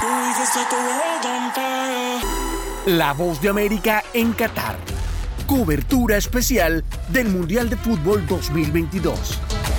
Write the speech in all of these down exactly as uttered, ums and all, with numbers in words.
La Voz de América en Qatar. Cobertura especial del Mundial de Fútbol dos mil veintidós.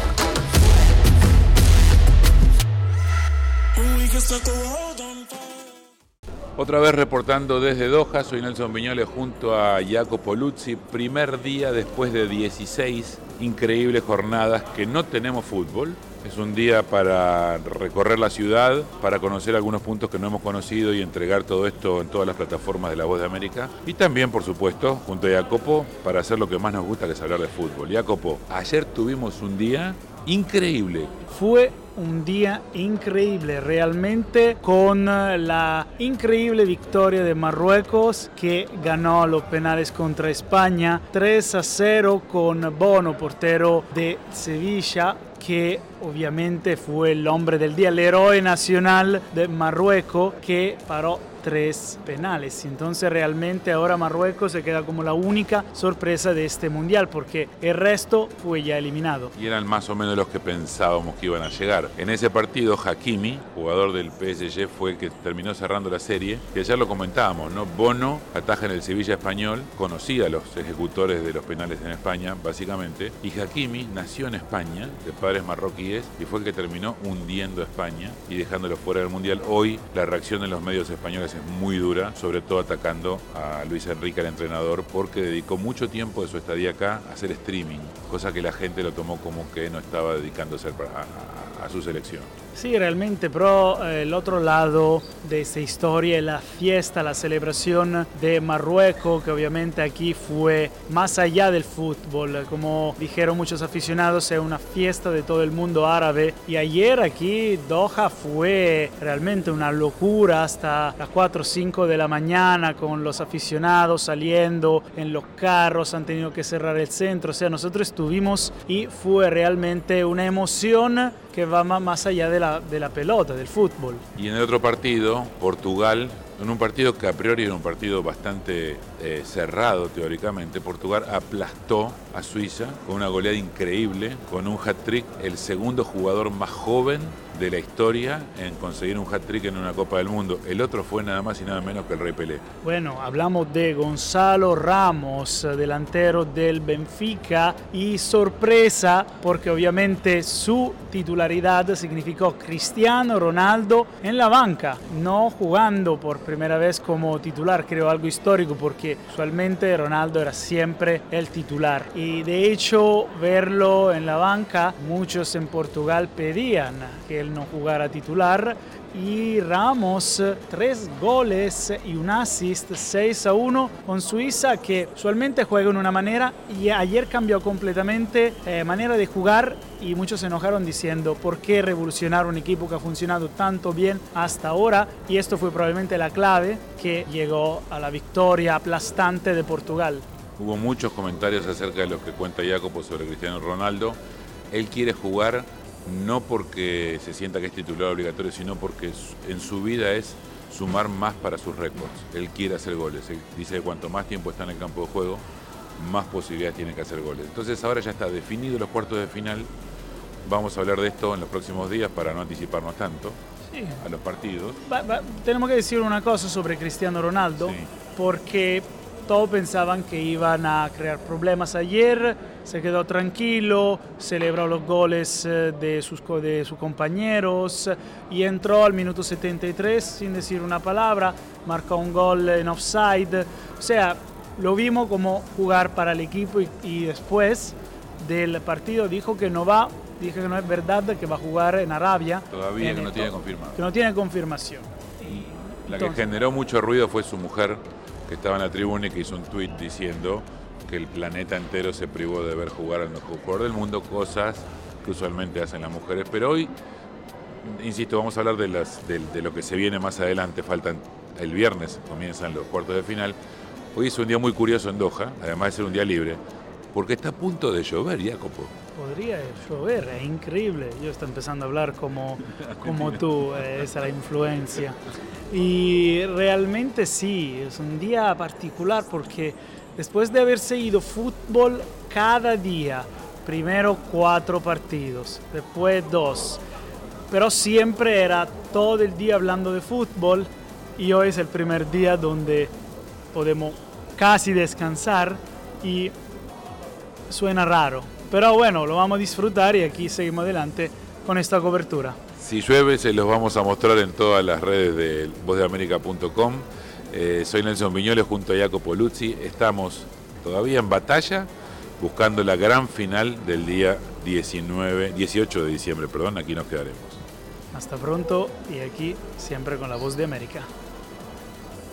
Otra vez reportando desde Doha, soy Nelson Viñoles junto a Jacopo Luzzi. Primer día después de dieciséis increíbles jornadas que no tenemos fútbol. Es un día para recorrer la ciudad, para conocer algunos puntos que no hemos conocido y entregar todo esto en todas las plataformas de La Voz de América. Y también, por supuesto, junto a Jacopo, para hacer lo que más nos gusta, que es hablar de fútbol. Jacopo, ayer tuvimos un día increíble. Fue un día increíble, realmente, con la increíble victoria de Marruecos, que ganó los penales contra España tres a cero, con Bono, portero de Sevilla, que obviamente fue el hombre del día, el héroe nacional de Marruecos, que paró tres penales. Entonces realmente ahora Marruecos se queda como la única sorpresa de este mundial, porque el resto fue ya eliminado. Y eran más o menos los que pensábamos que iban a llegar. En ese partido, Hakimi, jugador del P S G, fue el que terminó cerrando la serie, que ayer lo comentábamos, ¿no? Bono ataja en el Sevilla español, conocía a los ejecutores de los penales en España, básicamente, y Hakimi nació en España, de padres marroquíes, y fue el que terminó hundiendo a España y dejándolo fuera del mundial. Hoy la reacción de los medios españoles es muy dura, sobre todo atacando a Luis Enrique, el entrenador, porque dedicó mucho tiempo de su estadía acá a hacer streaming, cosa que la gente lo tomó como que no estaba dedicándose a, a, a su selección. Sí, realmente, pero eh, el otro lado de esta historia es la fiesta, la celebración de Marruecos, que obviamente aquí fue más allá del fútbol. Como dijeron muchos aficionados, es una fiesta de todo el mundo árabe. Y ayer aquí Doha fue realmente una locura hasta las cuatro o cinco de la mañana, con los aficionados saliendo en los carros, han tenido que cerrar el centro. O sea, nosotros estuvimos y fue realmente una emoción que va más allá de la, de la pelota, del fútbol. Y en el otro partido, Portugal, en un partido que a priori era un partido bastante eh, cerrado teóricamente, Portugal aplastó a Suiza con una goleada increíble, con un hat-trick, el segundo jugador más joven de la historia en conseguir un hat-trick en una Copa del Mundo. El otro fue nada más y nada menos que el Rey Pelé. Bueno, hablamos de Gonzalo Ramos, delantero del Benfica, y sorpresa porque obviamente su titularidad significó Cristiano Ronaldo en la banca, no jugando por primera vez como titular, creo algo histórico porque usualmente Ronaldo era siempre el titular. Y de hecho verlo en la banca, muchos en Portugal pedían que él no jugara titular, y Ramos, tres goles y un assist, seis a uno con Suiza, que usualmente juega en una manera y ayer cambió completamente eh, manera de jugar, y muchos se enojaron diciendo ¿por qué revolucionar un equipo que ha funcionado tanto bien hasta ahora? Y esto fue probablemente la clave que llegó a la victoria aplastante de Portugal. Hubo muchos comentarios acerca de lo que cuenta Jacopo sobre Cristiano Ronaldo. Él quiere jugar no porque se sienta que es titular obligatorio, sino porque en su vida es sumar más para sus récords. Él quiere hacer goles. Él dice que cuanto más tiempo está en el campo de juego, más posibilidades tiene que hacer goles. Entonces ahora ya está definido los cuartos de final. Vamos a hablar de esto en los próximos días para no anticiparnos tanto sí. a los partidos. Va, va, tenemos que decir una cosa sobre Cristiano Ronaldo, sí. porque todos pensaban que iban a crear problemas ayer. Se quedó tranquilo, celebró los goles de sus, de sus compañeros y entró al minuto setenta y tres sin decir una palabra, marcó un gol en offside. O sea, lo vimos como jugar para el equipo, y, y después del partido dijo que no va, dijo que no es verdad, que va a jugar en Arabia. Todavía que no tiene confirmado. Que no tiene confirmación. Y la Entonces, que generó mucho ruido fue su mujer, que estaba en la tribuna y que hizo un tuit diciendo que el planeta entero se privó de ver jugar al mejor jugador del mundo, cosas que usualmente hacen las mujeres. Pero hoy, insisto, vamos a hablar de, las, de, de lo que se viene más adelante. Faltan el viernes, comienzan los cuartos de final. Hoy es un día muy curioso en Doha, además de ser un día libre, porque está a punto de llover, Jacopo. Podría llover, es increíble. Yo estoy empezando a hablar como, como tú, esa es la influencia. Y realmente sí, es un día particular porque después de haber seguido fútbol cada día, primero cuatro partidos, después dos, pero siempre era todo el día hablando de fútbol y hoy es el primer día donde podemos casi descansar y suena raro. Pero bueno, lo vamos a disfrutar y aquí seguimos adelante con esta cobertura. Si llueve, se los vamos a mostrar en todas las redes de voz de américa punto com. Eh, soy Nelson Viñoles junto a Jacopo Luzzi. Estamos todavía en batalla buscando la gran final del día diecinueve, dieciocho de diciembre. Perdón, aquí nos quedaremos. Hasta pronto y aquí siempre con la Voz de América.